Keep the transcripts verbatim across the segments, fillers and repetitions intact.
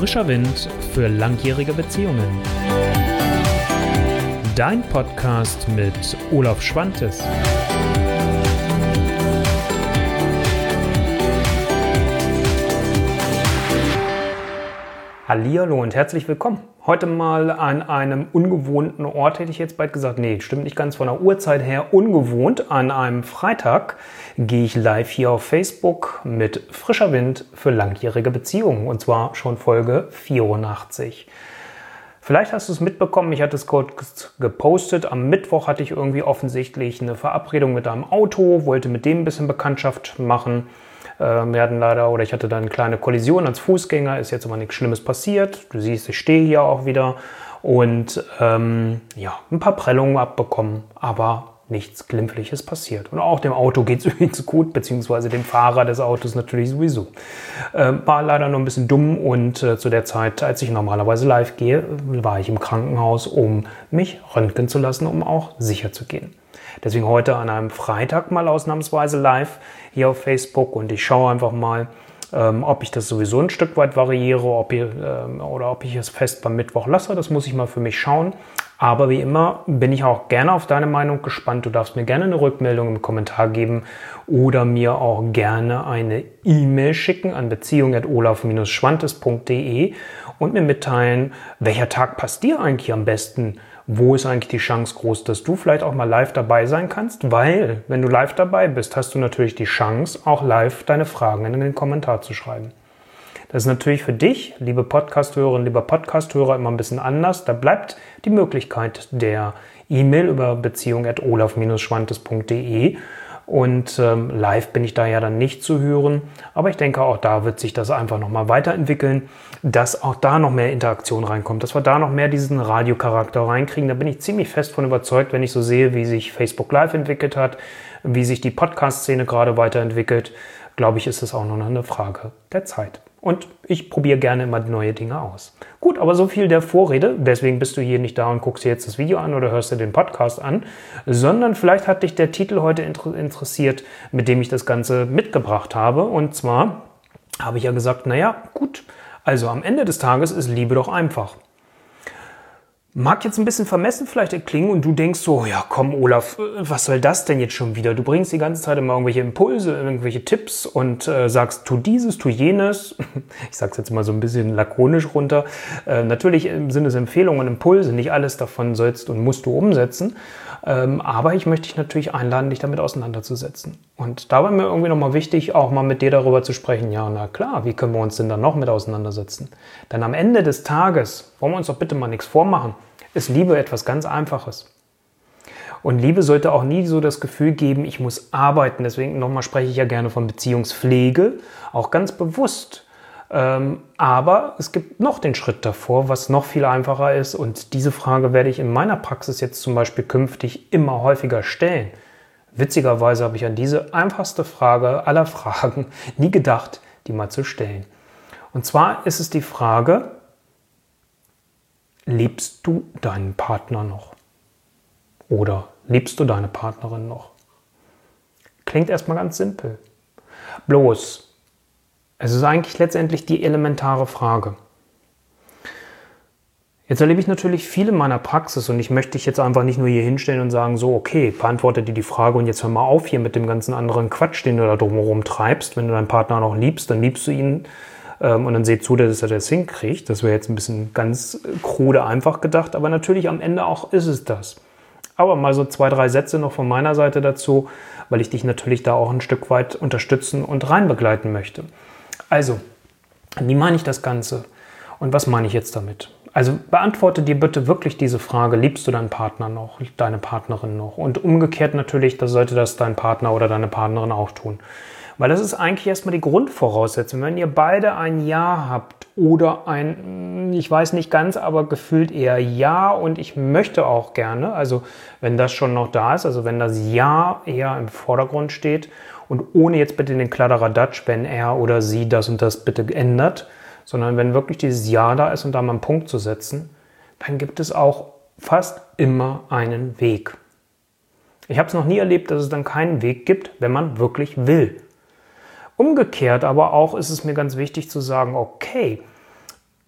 Frischer Wind für langjährige Beziehungen. Dein Podcast mit Olaf Schwantes. Hallihallo und herzlich willkommen. Heute mal an einem ungewohnten Ort, hätte ich jetzt bald gesagt. Nee, stimmt nicht ganz von der Uhrzeit her. Ungewohnt. An einem Freitag gehe ich live hier auf Facebook mit Frischer Wind für langjährige Beziehungen. Und zwar schon Folge vierundachtzig. Vielleicht hast du es mitbekommen, ich hatte es kurz gepostet. Am Mittwoch hatte ich irgendwie offensichtlich eine Verabredung mit einem Auto, wollte mit dem ein bisschen Bekanntschaft machen. Wir hatten leider, oder ich hatte da eine kleine Kollision als Fußgänger, ist jetzt aber nichts Schlimmes passiert. Du siehst, ich stehe hier auch wieder und ähm, ja, ein paar Prellungen abbekommen, aber nichts Glimpfliches passiert. Und auch dem Auto geht es übrigens gut, beziehungsweise dem Fahrer des Autos natürlich sowieso. Äh, war leider nur ein bisschen dumm und äh, zu der Zeit, als ich normalerweise live gehe, war ich im Krankenhaus, um mich röntgen zu lassen, um auch sicher zu gehen. Deswegen heute an einem Freitag mal ausnahmsweise live hier auf Facebook und ich schaue einfach mal, ähm, ob ich das sowieso ein Stück weit variiere ob ich, ähm, oder ob ich es fest beim Mittwoch lasse. Das muss ich mal für mich schauen. Aber wie immer bin ich auch gerne auf deine Meinung gespannt. Du darfst mir gerne eine Rückmeldung im Kommentar geben oder mir auch gerne eine E-Mail schicken an beziehung at olaf schwantes punkt de und mir mitteilen, welcher Tag passt dir eigentlich am besten. Wo ist eigentlich die Chance groß, dass du vielleicht auch mal live dabei sein kannst? Weil, wenn du live dabei bist, hast du natürlich die Chance, auch live deine Fragen in den Kommentar zu schreiben. Das ist natürlich für dich, liebe Podcast-Hörerinnen, lieber Podcast-Hörer, immer ein bisschen anders. Da bleibt die Möglichkeit der E-Mail über beziehung at olaf schwantes punkt de und ähm, live bin ich da ja dann nicht zu hören. Aber ich denke, auch da wird sich das einfach nochmal weiterentwickeln, dass auch da noch mehr Interaktion reinkommt, dass wir da noch mehr diesen Radiocharakter reinkriegen. Da bin ich ziemlich fest von überzeugt, wenn ich so sehe, wie sich Facebook Live entwickelt hat, wie sich die Podcast-Szene gerade weiterentwickelt, glaube ich, ist es auch noch eine Frage der Zeit. Und ich probiere gerne immer neue Dinge aus. Gut, aber so viel der Vorrede. Deswegen bist du hier nicht da und guckst dir jetzt das Video an oder hörst dir den Podcast an, sondern vielleicht hat dich der Titel heute interessiert, mit dem ich das Ganze mitgebracht habe. Und zwar habe ich ja gesagt, naja, gut, also am Ende des Tages ist Liebe doch einfach. Mag jetzt ein bisschen vermessen vielleicht klingen und du denkst so, ja komm Olaf, was soll das denn jetzt schon wieder? Du bringst die ganze Zeit immer irgendwelche Impulse, irgendwelche Tipps und äh, sagst, tu dieses, tu jenes. Ich sag's jetzt mal so ein bisschen lakonisch runter. Äh, natürlich sind es Empfehlungen und Impulse, nicht alles davon sollst und musst du umsetzen. Ähm, aber ich möchte dich natürlich einladen, dich damit auseinanderzusetzen. Und da war mir irgendwie nochmal wichtig, auch mal mit dir darüber zu sprechen, ja na klar, wie können wir uns denn dann noch mit auseinandersetzen? Denn am Ende des Tages, wollen wir uns doch bitte mal nichts vormachen, ist Liebe etwas ganz Einfaches. Und Liebe sollte auch nie so das Gefühl geben, ich muss arbeiten. Deswegen nochmal spreche ich ja gerne von Beziehungspflege, auch ganz bewusst. Ähm, aber es gibt noch den Schritt davor, was noch viel einfacher ist. Und diese Frage werde ich in meiner Praxis jetzt zum Beispiel künftig immer häufiger stellen. Witzigerweise habe ich an diese einfachste Frage aller Fragen nie gedacht, die mal zu stellen. Und zwar ist es die Frage, liebst du deinen Partner noch? Oder liebst du deine Partnerin noch? Klingt erstmal ganz simpel. Bloß, es ist eigentlich letztendlich die elementare Frage. Jetzt erlebe ich natürlich viel in meiner Praxis und ich möchte dich jetzt einfach nicht nur hier hinstellen und sagen, so okay, beantworte dir die Frage und jetzt hör mal auf hier mit dem ganzen anderen Quatsch, den du da drumherum treibst. Wenn du deinen Partner noch liebst, dann liebst du ihn und dann seht zu, dass er das hinkriegt. Das wäre jetzt ein bisschen ganz krude einfach gedacht, aber natürlich am Ende auch ist es das. Aber mal so zwei, drei Sätze noch von meiner Seite dazu, weil ich dich natürlich da auch ein Stück weit unterstützen und rein begleiten möchte. Also, wie meine ich das Ganze und was meine ich jetzt damit? Also beantworte dir bitte wirklich diese Frage, liebst du deinen Partner noch, deine Partnerin noch? Und umgekehrt natürlich, das sollte das dein Partner oder deine Partnerin auch tun. Weil das ist eigentlich erstmal die Grundvoraussetzung. Wenn ihr beide ein Ja habt oder ein, ich weiß nicht ganz, aber gefühlt eher Ja und ich möchte auch gerne, also wenn das schon noch da ist, also wenn das Ja eher im Vordergrund steht und ohne jetzt bitte den Kladderadatsch, wenn er oder sie das und das bitte ändert, sondern wenn wirklich dieses Ja da ist und da mal einen Punkt zu setzen, dann gibt es auch fast immer einen Weg. Ich habe es noch nie erlebt, dass es dann keinen Weg gibt, wenn man wirklich will. Umgekehrt aber auch ist es mir ganz wichtig zu sagen, okay,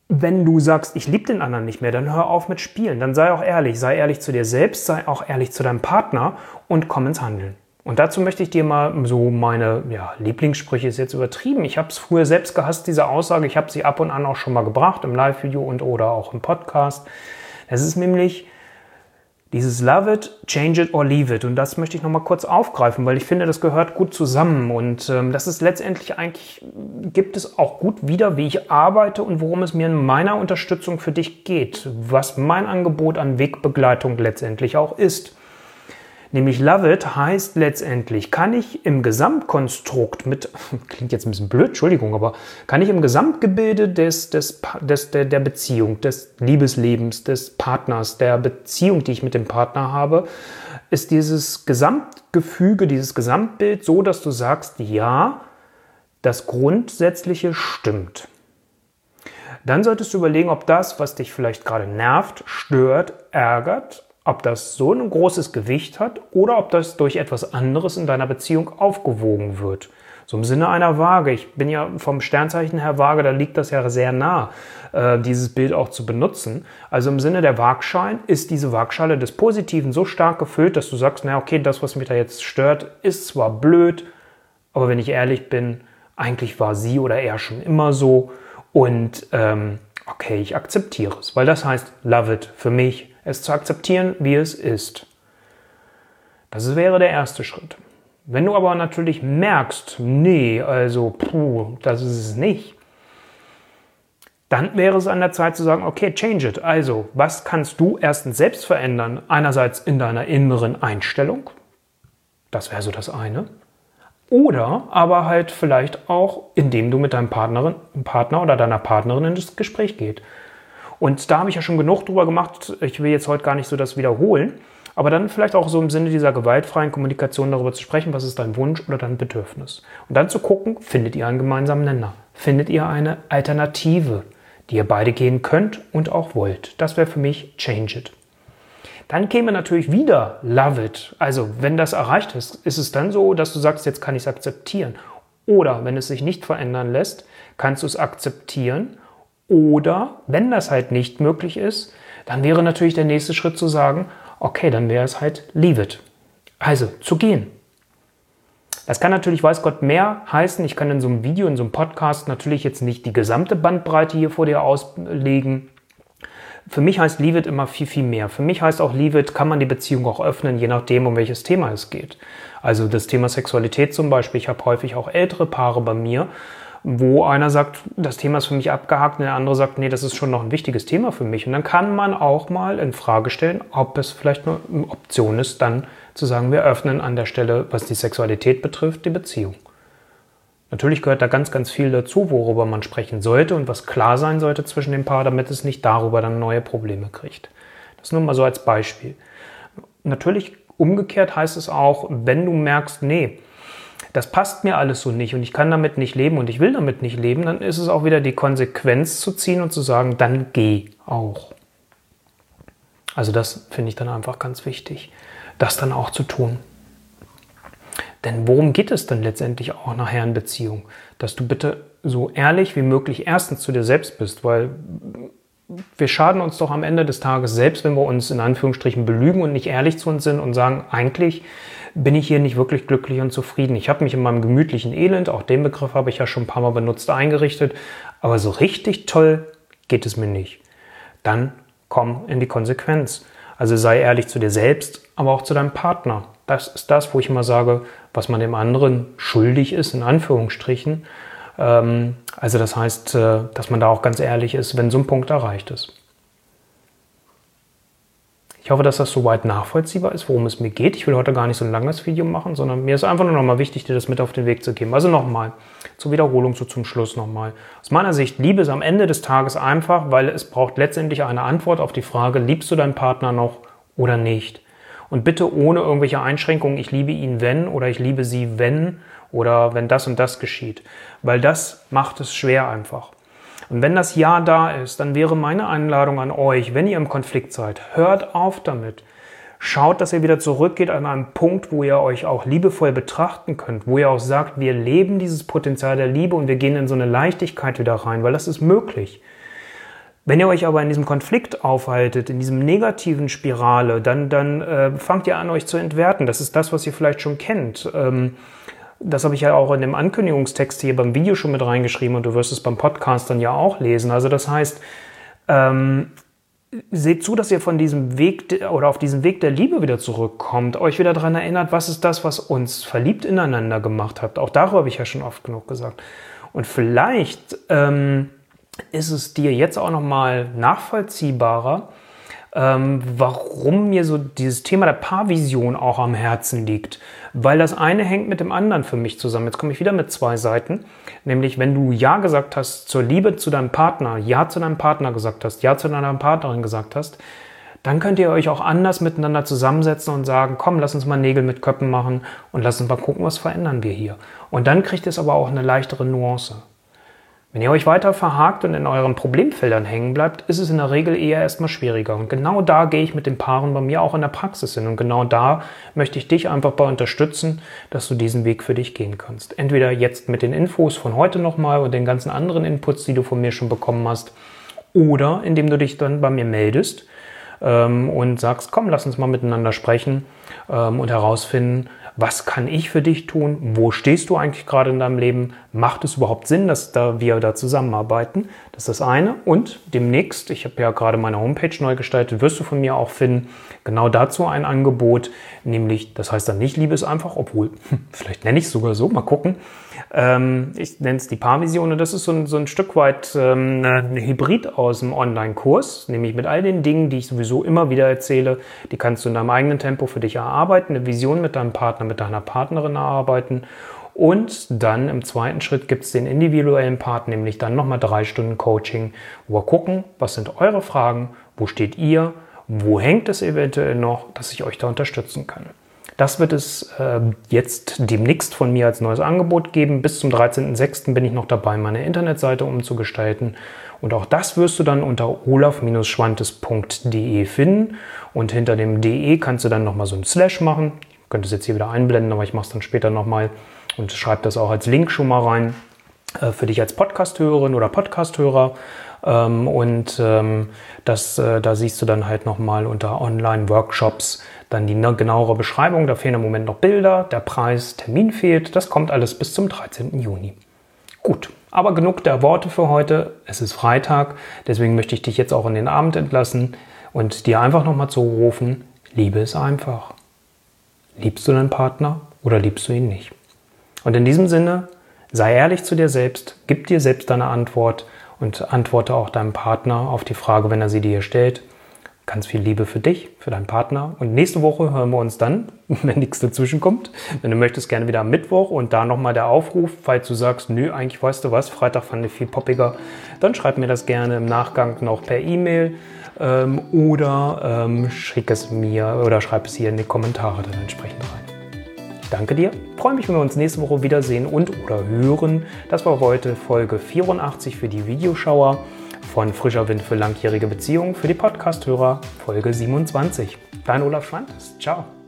Wenn du sagst, ich liebe den anderen nicht mehr, dann hör auf mit Spielen. Dann sei auch ehrlich. Sei ehrlich zu dir selbst, sei auch ehrlich zu deinem Partner und komm ins Handeln. Und dazu möchte ich dir mal so meine ja, Lieblingssprüche, ist jetzt übertrieben. Ich habe es früher selbst gehasst, diese Aussage. Ich habe sie ab und an auch schon mal gebracht, im Live-Video und oder auch im Podcast. Es ist nämlich dieses Love it, change it or leave it. Und das möchte ich nochmal kurz aufgreifen, weil ich finde, das gehört gut zusammen. Und ähm, das ist letztendlich eigentlich, gibt es auch gut wieder, wie ich arbeite und worum es mir in meiner Unterstützung für dich geht. Was mein Angebot an Wegbegleitung letztendlich auch ist. Nämlich Love it heißt letztendlich, kann ich im Gesamtkonstrukt mit, klingt jetzt ein bisschen blöd, Entschuldigung, aber kann ich im Gesamtgebilde des, des, des, der, der Beziehung, des Liebeslebens, des Partners, der Beziehung, die ich mit dem Partner habe, ist dieses Gesamtgefüge, dieses Gesamtbild so, dass du sagst, ja, das Grundsätzliche stimmt. Dann solltest du überlegen, ob das, was dich vielleicht gerade nervt, stört, ärgert, ob das so ein großes Gewicht hat oder ob das durch etwas anderes in deiner Beziehung aufgewogen wird. So im Sinne einer Waage. Ich bin ja vom Sternzeichen her Waage, da liegt das ja sehr nah, äh, dieses Bild auch zu benutzen. Also im Sinne der Waagschein ist diese Waagschale des Positiven so stark gefüllt, dass du sagst, na okay, das, was mich da jetzt stört, ist zwar blöd, aber wenn ich ehrlich bin, eigentlich war sie oder er schon immer so und ähm, okay, ich akzeptiere es, weil das heißt love it für mich, es zu akzeptieren, wie es ist. Das wäre der erste Schritt. Wenn du aber natürlich merkst, nee, also puh, das ist es nicht, dann wäre es an der Zeit zu sagen, okay, change it. Also, was kannst du erstens selbst verändern? Einerseits in deiner inneren Einstellung, das wäre so das eine. Oder aber halt vielleicht auch, indem du mit deinem Partnerin, Partner oder deiner Partnerin in das Gespräch gehst. Und da habe ich ja schon genug drüber gemacht. Ich will jetzt heute gar nicht so das wiederholen. Aber dann vielleicht auch so im Sinne dieser gewaltfreien Kommunikation darüber zu sprechen, was ist dein Wunsch oder dein Bedürfnis. Und dann zu gucken, findet ihr einen gemeinsamen Nenner? Findet ihr eine Alternative, die ihr beide gehen könnt und auch wollt? Das wäre für mich change it. Dann käme natürlich wieder love it. Also wenn das erreicht ist, ist es dann so, dass du sagst, jetzt kann ich es akzeptieren. Oder wenn es sich nicht verändern lässt, kannst du es akzeptieren. Oder, wenn das halt nicht möglich ist, dann wäre natürlich der nächste Schritt zu sagen, okay, dann wäre es halt leave it. Also, zu gehen. Das kann natürlich, weiß Gott, mehr heißen. Ich kann in so einem Video, in so einem Podcast natürlich jetzt nicht die gesamte Bandbreite hier vor dir auslegen. Für mich heißt leave it immer viel, viel mehr. Für mich heißt auch leave it, kann man die Beziehung auch öffnen, je nachdem, um welches Thema es geht. Also das Thema Sexualität zum Beispiel. Ich habe häufig auch ältere Paare bei mir, wo einer sagt, das Thema ist für mich abgehakt und der andere sagt, nee, das ist schon noch ein wichtiges Thema für mich. Und dann kann man auch mal in Frage stellen, ob es vielleicht eine Option ist, dann zu sagen, wir öffnen an der Stelle, was die Sexualität betrifft, die Beziehung. Natürlich gehört da ganz, ganz viel dazu, worüber man sprechen sollte und was klar sein sollte zwischen dem Paar, damit es nicht darüber dann neue Probleme kriegt. Das nur mal so als Beispiel. Natürlich umgekehrt heißt es auch, wenn du merkst, nee, das passt mir alles so nicht und ich kann damit nicht leben und ich will damit nicht leben, dann ist es auch wieder die Konsequenz zu ziehen und zu sagen, dann geh auch. Also das finde ich dann einfach ganz wichtig, das dann auch zu tun. Denn worum geht es denn letztendlich auch nachher in Beziehung? Dass du bitte so ehrlich wie möglich erstens zu dir selbst bist, weil wir schaden uns doch am Ende des Tages selbst, wenn wir uns in Anführungsstrichen belügen und nicht ehrlich zu uns sind und sagen, eigentlich bin ich hier nicht wirklich glücklich und zufrieden. Ich habe mich in meinem gemütlichen Elend, auch den Begriff habe ich ja schon ein paar Mal benutzt, eingerichtet, aber so richtig toll geht es mir nicht. Dann komm in die Konsequenz. Also sei ehrlich zu dir selbst, aber auch zu deinem Partner. Das ist das, wo ich immer sage, was man dem anderen schuldig ist, in Anführungsstrichen. Also das heißt, dass man da auch ganz ehrlich ist, wenn so ein Punkt erreicht ist. Ich hoffe, dass das soweit nachvollziehbar ist, worum es mir geht. Ich will heute gar nicht so ein langes Video machen, sondern mir ist einfach nur nochmal wichtig, dir das mit auf den Weg zu geben. Also nochmal, zur Wiederholung, so zum Schluss nochmal. Aus meiner Sicht, Liebe ist am Ende des Tages einfach, weil es braucht letztendlich eine Antwort auf die Frage, liebst du deinen Partner noch oder nicht? Und bitte ohne irgendwelche Einschränkungen, ich liebe ihn, wenn, oder ich liebe sie, wenn, oder wenn das und das geschieht. Weil das macht es schwer einfach. Und wenn das Ja da ist, dann wäre meine Einladung an euch, wenn ihr im Konflikt seid, hört auf damit. Schaut, dass ihr wieder zurückgeht an einen Punkt, wo ihr euch auch liebevoll betrachten könnt, wo ihr auch sagt, wir leben dieses Potenzial der Liebe und wir gehen in so eine Leichtigkeit wieder rein, weil das ist möglich. Wenn ihr euch aber in diesem Konflikt aufhaltet, in diesem negativen Spirale, dann, dann äh, fangt ihr an, euch zu entwerten. Das ist das, was ihr vielleicht schon kennt. Ähm, das habe ich ja auch in dem Ankündigungstext hier beim Video schon mit reingeschrieben und du wirst es beim Podcast dann ja auch lesen. Also das heißt, ähm, seht zu, dass ihr von diesem Weg oder auf diesen Weg der Liebe wieder zurückkommt, euch wieder daran erinnert, was ist das, was uns verliebt ineinander gemacht hat. Auch darüber habe ich ja schon oft genug gesagt. Und vielleicht ähm, ist es dir jetzt auch nochmal nachvollziehbarer, ähm, warum mir so dieses Thema der Paarvision auch am Herzen liegt. Weil das eine hängt mit dem anderen für mich zusammen. Jetzt komme ich wieder mit zwei Seiten. Nämlich, wenn du Ja gesagt hast zur Liebe zu deinem Partner, Ja zu deinem Partner gesagt hast, Ja zu deiner Partnerin gesagt hast, dann könnt ihr euch auch anders miteinander zusammensetzen und sagen, komm, lass uns mal Nägel mit Köppen machen und lass uns mal gucken, was verändern wir hier. Und dann kriegt es aber auch eine leichtere Nuance. Wenn ihr euch weiter verhakt und in euren Problemfeldern hängen bleibt, ist es in der Regel eher erstmal schwieriger. Und genau da gehe ich mit den Paaren bei mir auch in der Praxis hin. Und genau da möchte ich dich einfach bei unterstützen, dass du diesen Weg für dich gehen kannst. Entweder jetzt mit den Infos von heute nochmal und den ganzen anderen Inputs, die du von mir schon bekommen hast, oder indem du dich dann bei mir meldest ähm, und sagst, komm, lass uns mal miteinander sprechen ähm, und herausfinden, was kann ich für dich tun? Wo stehst du eigentlich gerade in deinem Leben? Macht es überhaupt Sinn, dass da wir da zusammenarbeiten? Das ist das eine. Und demnächst, ich habe ja gerade meine Homepage neu gestaltet, wirst du von mir auch finden, genau dazu ein Angebot, nämlich, das heißt dann nicht Liebe ist einfach, obwohl, vielleicht nenne ich es sogar so, mal gucken. Ähm, ich nenne es die Paarvision und das ist so ein, so ein Stück weit ähm, ein Hybrid aus dem Online-Kurs, nämlich mit all den Dingen, die ich sowieso immer wieder erzähle, die kannst du in deinem eigenen Tempo für dich erarbeiten, eine Vision mit deinem Partner, mit deiner Partnerin erarbeiten und dann im zweiten Schritt gibt es den individuellen Part, nämlich dann nochmal drei Stunden Coaching, wo wir gucken, was sind eure Fragen, wo steht ihr, wo hängt es eventuell noch, dass ich euch da unterstützen kann. Das wird es äh, jetzt demnächst von mir als neues Angebot geben. Bis zum dreizehnten sechsten bin ich noch dabei, meine Internetseite umzugestalten. Und auch das wirst du dann unter olaf Schwantes Punkt de finden. Und hinter dem De kannst du dann nochmal so ein Slash machen. Ich könnte es jetzt hier wieder einblenden, aber ich mache es dann später nochmal und schreibe das auch als Link schon mal rein äh, für dich als Podcast-Hörerin oder Podcast-Hörer. Ähm, und ähm, das, äh, da siehst du dann halt nochmal unter Online-Workshops dann die genauere Beschreibung. Da fehlen im Moment noch Bilder, der Preis, Termin fehlt. Das kommt alles bis zum dreizehnten Juni. Gut, aber genug der Worte für heute. Es ist Freitag, deswegen möchte ich dich jetzt auch in den Abend entlassen und dir einfach nochmal zurufen, Liebe ist einfach. Liebst du deinen Partner oder liebst du ihn nicht? Und in diesem Sinne, sei ehrlich zu dir selbst, gib dir selbst deine Antwort und antworte auch deinem Partner auf die Frage, wenn er sie dir stellt. Ganz viel Liebe für dich, für deinen Partner. Und nächste Woche hören wir uns dann, wenn nichts dazwischen kommt. Wenn du möchtest, gerne wieder am Mittwoch. Und da nochmal der Aufruf, falls du sagst, nö, eigentlich weißt du was, Freitag fand ich viel poppiger, dann schreib mir das gerne im Nachgang noch per E-Mail ähm, oder ähm, schick es mir oder schreib es hier in die Kommentare dann entsprechend rein. Ich danke dir, freue mich, wenn wir uns nächste Woche wiedersehen und oder hören. Das war heute Folge vierundachtzig für die Videoschauer von Frischer Wind für langjährige Beziehungen für die Podcast-Hörer, Folge siebenundzwanzig. Dein Olaf Schwantes. Ciao.